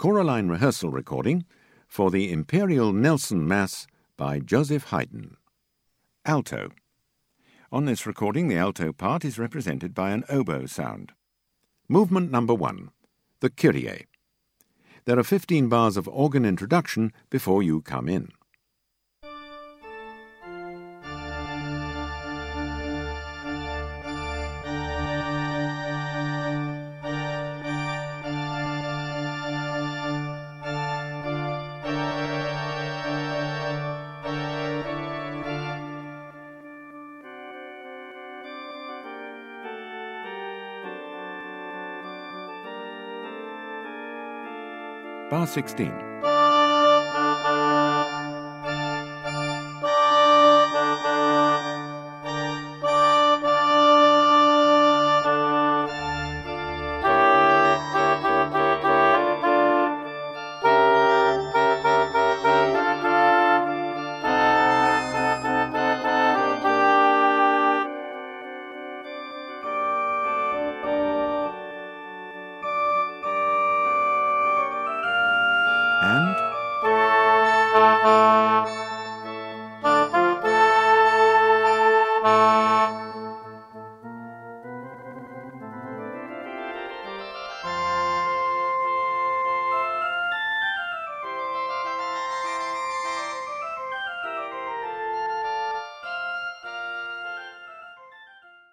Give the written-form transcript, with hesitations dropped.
Choraline rehearsal recording for the Imperial Nelson Mass by Joseph Haydn. Alto. On this recording, the alto part is represented by an oboe sound. Movement number 1, the Kyrie. There are 15 bars of organ introduction before you come in. Bar 16.